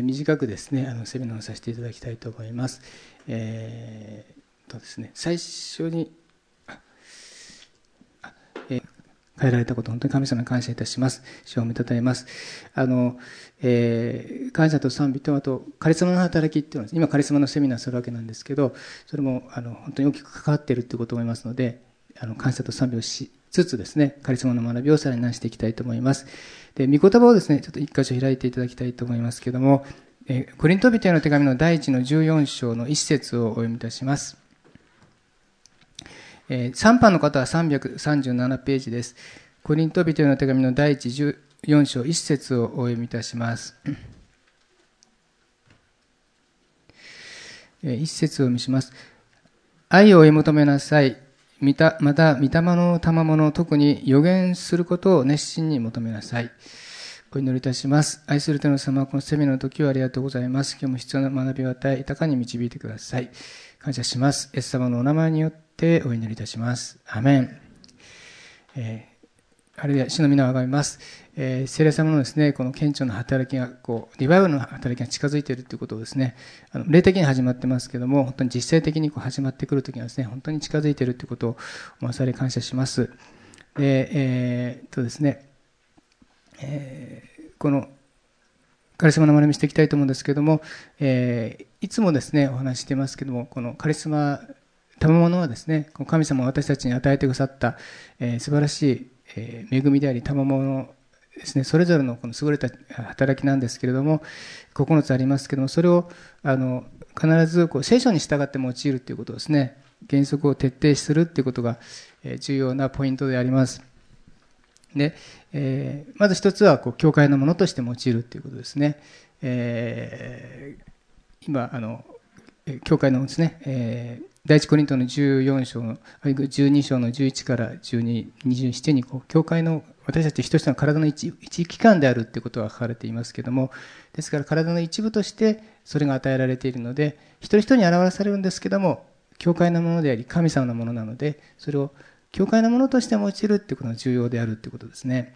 短くですね、セミナーをさせていただきたいと思います。ですね、最初に、変えられたこと、本当に神様に感謝いたします。主を褒めたたえます。感謝と賛美と、あと、カリスマの働きっていうのは、今カリスマのセミナーするわけなんですけど、それも、本当に大きく関わっているということを思いますので、感謝と賛美をしつつですね、カリスマの学びをさらになしていきたいと思います。で、御言葉をですね、ちょっと一箇所開いていただきたいと思いますけども、コリント人への手紙の第1の14章の1節をお読みいたします。3版の方は337ページです。コリント人への手紙の第1、14章1節をお読みいたします。1節を見します。愛を追い求めなさい。また、御霊の賜物、特に予言することを熱心に求めなさい。お祈りいたします。愛する天の様、このセミナーの時をありがとうございます。今日も必要な学びを与え、豊かに導いてください。感謝します。イエス様のお名前によってお祈りいたします。アメン。あれで主の皆をあがめます。聖霊様のですね、この顕著な働きが、リバイバルの働きが近づいているということをですね、霊的に始まってますけども、本当に実際的に始まってくるときにはですね、本当に近づいているということを思わされ感謝します。で、ですね、このカリスマの学びしていきたいと思うんですけども、いつもですね、お話していますけども、このカリスマ、賜物はですね、神様が私たちに与えてくださった、素晴らしい恵みであり賜物ですね、それぞれのこの優れた働きなんですけれども、9つありますけども、それを必ず聖書に従って用いるということですね、原則を徹底するということが重要なポイントであります。で、まず一つは教会のものとして用いるということですね。今教会のですね、第一コリントの14章の12章の11から12、27に教会の私たち一つの体の一器官であるということが書かれていますけれども、ですから体の一部としてそれが与えられているので、一人一人に表されるんですけども、教会のものであり神様のものなので、それを教会のものとして用いるということが重要であるということですね。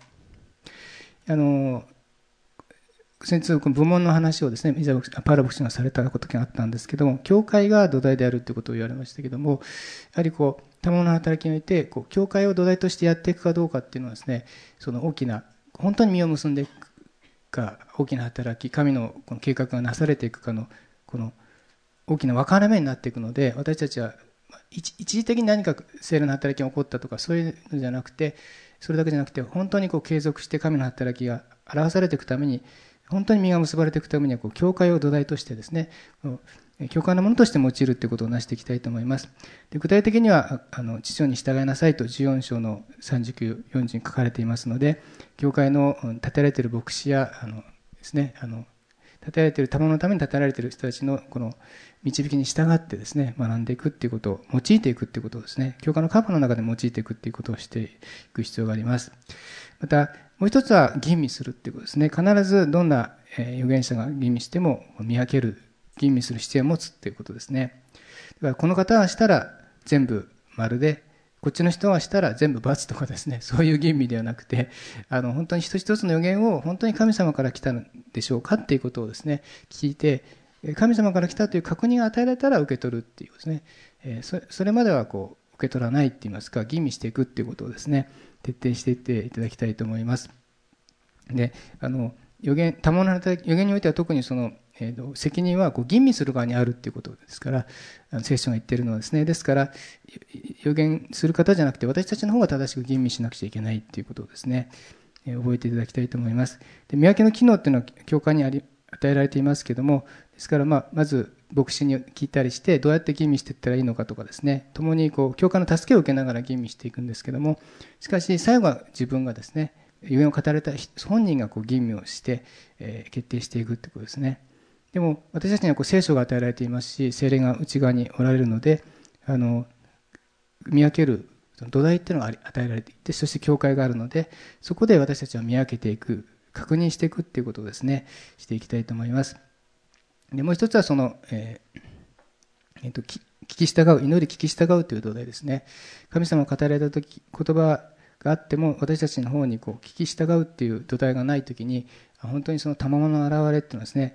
先日部門の話をですね、パウロ牧師がされたことがあったんですけども、教会が土台であるということを言われましたけども、やはり賜物の働きにおいて教会を土台としてやっていくかどうかっていうのはですね、その大きな本当に実を結んでいくか、大きな働き、神のこの計画がなされていくかのこの大きな分かれ目になっていくので、私たちは一時的に何か聖霊の働きが起こったとかそういうのじゃなくて、それだけじゃなくて本当に継続して神の働きが表されていくために、本当に実が結ばれていくためには教会を土台としてですね、教会のものとして用いるということをなしていきたいと思います。で、具体的には父親に従いなさいと14章の39、40に書かれていますので、教会の立てられている牧師やですね、立てられている賜物のために立てられている人たちのこの導きに従ってですね、学んでいくっていうことを用いていくっていうことをですね、教会のカバの中で用いていくっていうことをしていく必要があります。またもう一つは吟味するっていうことですね。必ずどんな預言者が吟味しても見分ける、吟味する姿勢を持つっていうことですね。だからこの方はしたら全部丸で、こっちの人はしたら全部×とかですね、そういう吟味ではなくて、本当に一つ一つの預言を本当に神様から来たのでしょうかっていうことをですね、聞いて、神様から来たという確認が与えられたら受け取るっていうですね、それまでは受け取らないって言いますか、吟味していくっていうことをですね、徹底していっていただきたいと思います。で、預言においては特にその、責任は吟味する側にあるっていうことですから、聖書が言っているのはですね、ですから預言する方じゃなくて私たちの方が正しく吟味しなくちゃいけないっていうことをですね、覚えていただきたいと思います。で、見分けの機能っていうのは教会に与えられていますけども、ですからまず牧師に聞いたりしてどうやって吟味していったらいいのかとかですね、共に教会の助けを受けながら吟味していくんですけども、しかし最後は自分がですね、預言を語られた本人が吟味をして、決定していくということですね。でも私たちには聖書が与えられていますし、聖霊が内側におられるので、見分ける土台っていうのが与えられていて、そして教会があるので、そこで私たちは見分けていく、確認していくっていうことをですね、していきたいと思います。で、もう一つはその、聞き従う、祈り聞き従うという土台ですね。神様が語られたとき、言葉があっても私たちの方に聞き従うっていう土台がないときに、本当にその賜物の現れっていうのはですね、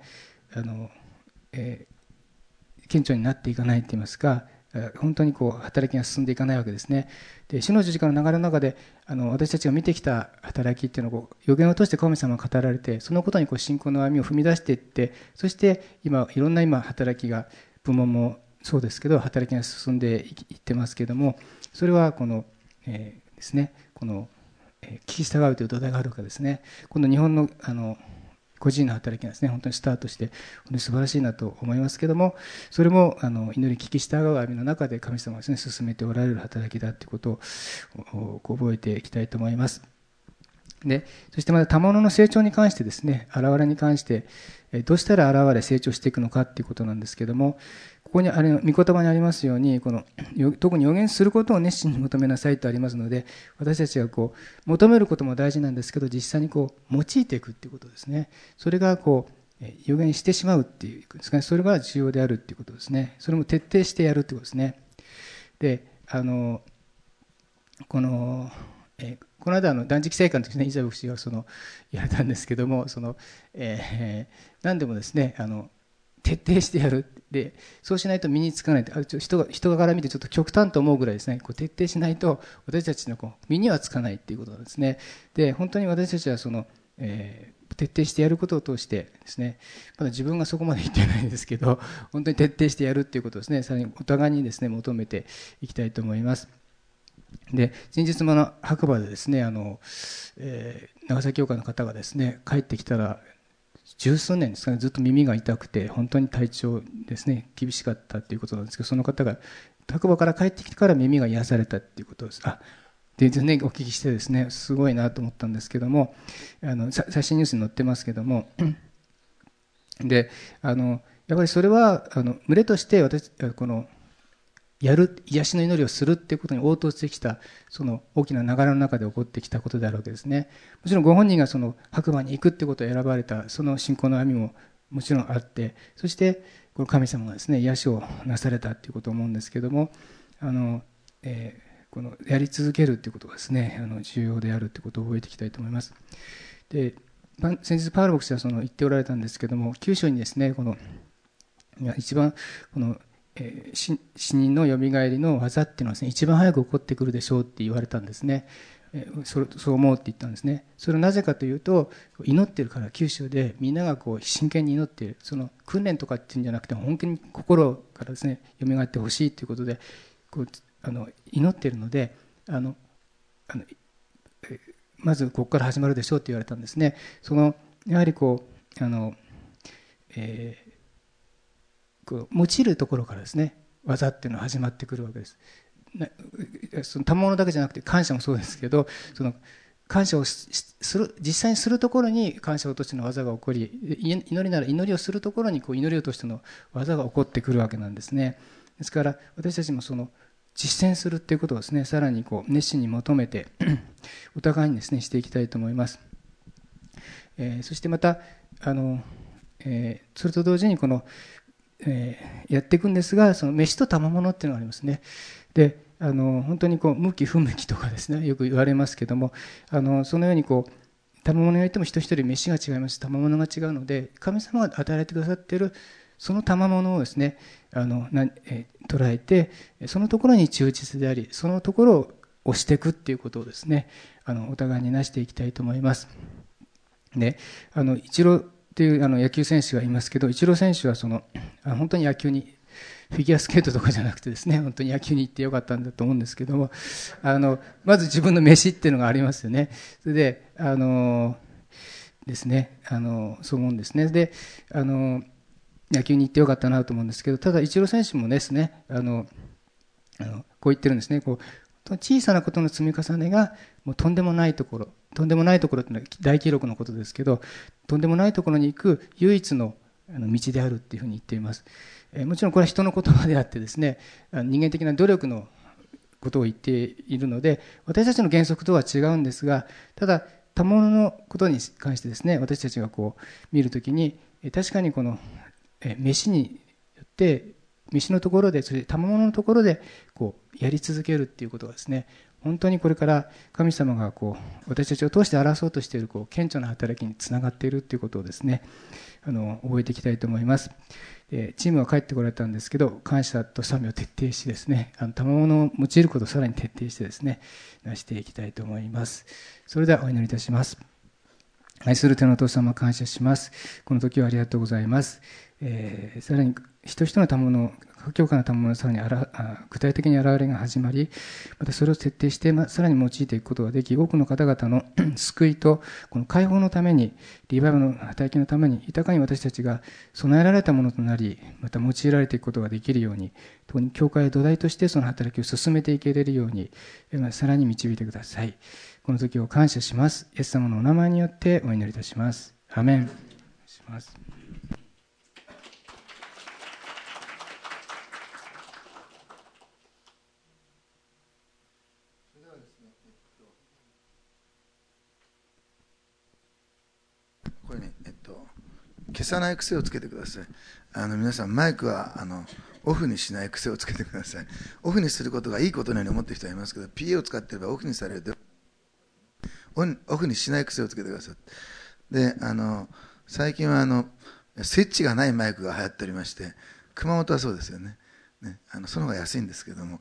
顕著になっていかないといいますか、本当に働きが進んでいかないわけですね。で、主の十字架の流れの中で私たちが見てきた働きっていうのを予言を通して神様が語られて、そのことに信仰の歩みを踏み出していって、そして今いろんな働きが、部門もそうですけど働きが進んでいってますけども、それはですね、聞き従うという土台があるからですね。今度日本の個人の働きがですね、本当にスタートして本当に素晴らしいなと思いますけども、それも祈り聞き従う歩みの中で神様がですね進めておられる働きだということを覚えていきたいと思います。で、そしてまた賜物の成長に関してですね、現れに関してどうしたら現れ成長していくのかということなんですけども、ここに御言葉にありますように、特に予言することを熱心に求めなさいとありますので、私たちが求めることも大事なんですけど、実際に用いていくということですね。それが予言してしまうっていうんですかね、それが重要であるということですね。それも徹底してやるということですね。で、この間断食聖歌の時にイザベフ氏が言われたんですけども、何でもですね徹底してやる。で、そうしないと身につかない。人から見てちょっと極端と思うぐらいですね、徹底しないと私たちの身にはつかないっていうことなんですね。で、本当に私たちは徹底してやることを通してですね、まだ自分がそこまで言ってないんですけど、本当に徹底してやるっていうことをですね、さらにお互いにですね求めていきたいと思います。で、先日も白馬でですね長崎教会の方がですね帰ってきたら、十数年ですかね、ずっと耳が痛くて本当に体調ですね厳しかったということなんですけど、その方が白馬から帰ってきてから耳が癒されたということです。でね、お聞きしてですね、すごいなと思ったんですけども、最新ニュースに載ってますけども、でやっぱりそれは群れとして癒しの祈りをするっていうことに応答してきた、その大きな流れの中で起こってきたことであるわけですね。もちろんご本人が白馬に行くってことを選ばれたその信仰の歩みももちろんあって、そしてこの神様がですね癒しをなされたっていうことを思うんですけども、このやり続けるっていうことがですね重要であるってことを覚えていきたいと思います。で、先日パウロ牧師は言っておられたんですけども、9章にですね一番死人のよみがえりの技っていうのはですね、一番早く起こってくるでしょうって言われたんですね。そう思うって言ったんですね。それはなぜかというと、祈ってるから、九州でみんなが真剣に祈っている、その訓練とかっていうんじゃなくて、本当に心からですねよみがえってほしいということで祈っているので、まずここから始まるでしょうって言われたんですね。やはり用いるところからですね技っていうのは始まってくるわけです。その賜物だけじゃなくて感謝もそうですけど、感謝をする、実際にするところに感謝をとしての技が起こり、祈りなら祈りをするところに祈りをとしての技が起こってくるわけなんですね。ですから私たちも実践するっていうことをですね、さらに熱心に求めてお互いにですねしていきたいと思います。そしてまたそれと同時にやっていくんですが、その飯と賜物っていうのがありますね。で、本当に向き不向きとかですねよく言われますけども、そのように賜物においても人一人飯が違います、賜物が違うので、神様が与えてくださっているその賜物をですね捉えて、そのところに忠実であり、そのところを押していくっていうことをですねお互いになしていきたいと思います。で、イチローっていう野球選手がいますけど、イチロー選手は本当に野球にフィギュアスケートとかじゃなくてですね、本当に野球に行ってよかったんだと思うんですけども、まず自分の飯っていうのがありますよね。それでですねそう思うんですね。で野球に行ってよかったなと思うんですけど、ただイチロー選手もですねこう言ってるんですね。小さなことの積み重ねがもうとんでもないところっていうのは大記録のことですけど、とんでもないところに行く唯一の道であるっていうふうに言っています。もちろんこれは人の言葉であってですね、人間的な努力のことを言っているので、私たちの原則とは違うんですが、ただ賜物のことに関してですね、私たちが見るときに確かに飯によって飯のところで、それで賜物のところでやり続けるっていうことがですね、 本当にこれから神様が私たちを通して表そうとしている顕著な働きにつながっているということをですね、覚えていきたいと思います。チームは帰ってこられたんですけど、感謝と賛美を徹底しですね、賜物を用いることをさらに徹底してですね、なしていきたいと思います。それではお祈りいたします。愛する天のお父様、感謝します。この時はありがとうございます。さらに人々の賜物、各教会の賜物のさらに具体的に現れが始まり、またそれを徹底して、さらに用いていくことができ、多くの方々の救いとこの解放のために、リバイバルの働きのために、豊かに私たちが備えられたものとなり、また用いられていくことができるように、特に教会を土台としてその働きを進めていけれるように、さらに導いてください。この時を感謝します。イエス様のお名前によってお祈りいたします。アメン。お願いします。 これね、消さない癖をつけてください。皆さんマイクはオフにしない癖をつけてください。オフにすることがいいことのように思っている人はいますけど、 PA を使っていればオフにされるとオフにしない癖をつけてください。で、最近はスイッチがないマイクが流行っておりまして、熊本はそうですよね。その方が安いんですけども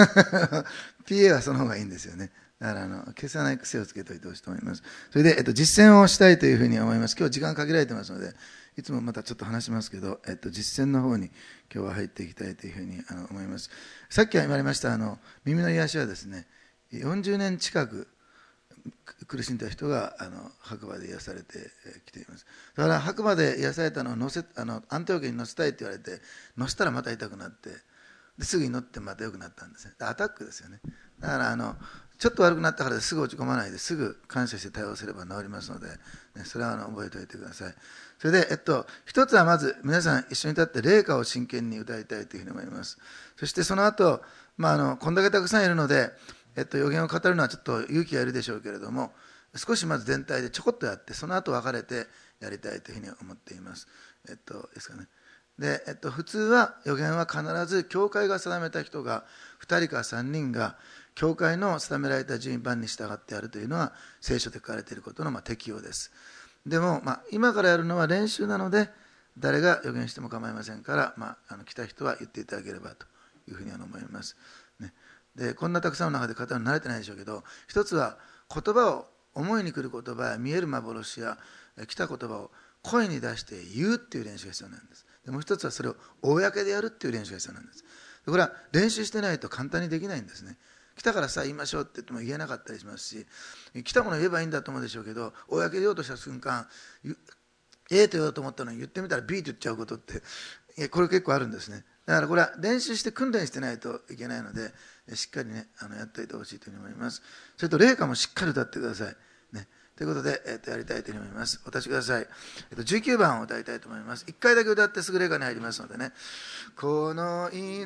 PA はその方がいいんですよね。だから消さない癖をつけておいてほしいと思います。それで、実践をしたいというふうに思います。今日時間限られてますので、いつもまたちょっと話しますけど、実践の方に今日は入っていきたいというふうに思います。さっき言われました耳の癒しはですね、40年近く苦しんだ人が白馬で癒されてきています。だから白馬で癒されたのをアンテオ家に乗せたいって言われて、乗せたらまた痛くなって、ですぐ祈ってまた良くなったんですね。アタックですよね。だからちょっと悪くなったからすぐ落ち込まないで、すぐ感謝して対応すれば治りますので、それは覚えておいてください。それで、一つはまず皆さん一緒に立って霊歌を真剣に歌いたいというふうに思います。そしてその後、こんだけたくさんいるので、予言を語るのはちょっと勇気がいるでしょうけれども、少しまず全体でちょこっとやって、その後分かれてやりたいというふうに思っています。ですかね。で、普通は予言は必ず教会が定めた人が2人か3人が教会の定められた順番に従ってやるというのは聖書で書かれていることの適用です。でも、今からやるのは練習なので、誰が予言しても構いませんから、来た人は言っていただければというふうに思います、ね。で、こんなたくさんの中で語るの慣れてないでしょうけど、一つは言葉を、思いに来る言葉や見える幻や来た言葉を声に出して言うっていう練習が必要なんです。でもう一つはそれを公でやるっていう練習が必要なんです。これは練習してないと簡単にできないんですね。来たからさあ言いましょうって言っても言えなかったりしますし、来たものを言えばいいんだと思うでしょうけど、公で言おうとした瞬間、A と言おうと思ったのに言ってみたら B と言っちゃうことってこれ結構あるんですね。だからこれは練習して訓練してないといけないので、しっかりねやっておいてほしいというふうに思います。それと霊歌もしっかり歌ってくださいね。ということで、やりたいというふうに思います。お立ちください。19番を歌いたいと思います。1回だけ歌ってすぐ霊歌に入りますのでね。この命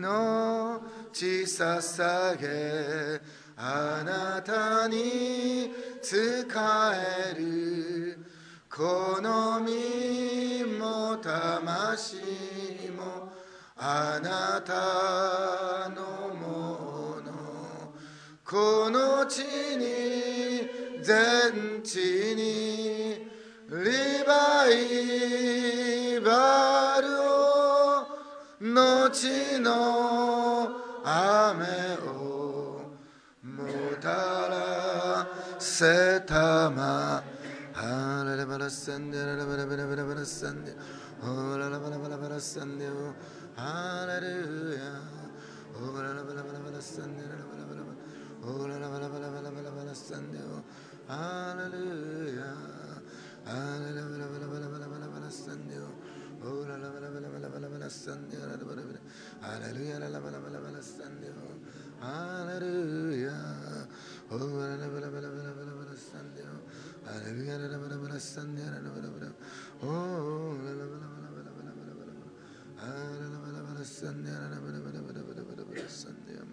捧げ、あなたに仕える。この身も魂もあなたのもの。この地に全地にリバイバルを、後の雨をもたらせたま。ハララバラサンデララバラバラバラバラサンデオララバラバラバラサンデオハレルヤオララバラバラバラサンデララバラバラバラオララバラバラバラバラバラサンデオハレルヤハレラバラバラバラバラバラバラサンデオオララバラバラバラバラバラサンデオララバラバラハレルヤララバラバラバラサンデオハレルヤオララバラバラバラバラバラサンデオハレルヤララバラバラサンデオララバラバラオララバラバラバラバラバラバラハララバラバラサンデオララバラバラバラバラバラバラサンデオ。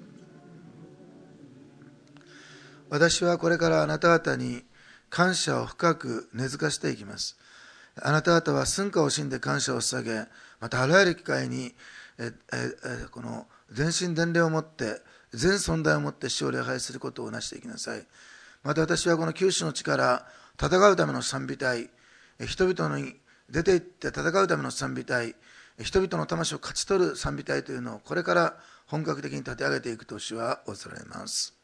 私はこれからあなた方に感謝を深く根付かせていきます。あなた方は寸暇を惜しんで感謝を捧げ、またあらゆる機会にこの全身全霊をもって全存在をもって主を礼拝することをなしていきなさい。また私はこの九州の地から戦うための賛美隊、人々に出て行って戦うための賛美隊、人々の魂を勝ち取る賛美隊というのをこれから本格的に立て上げていくと主は仰せられます。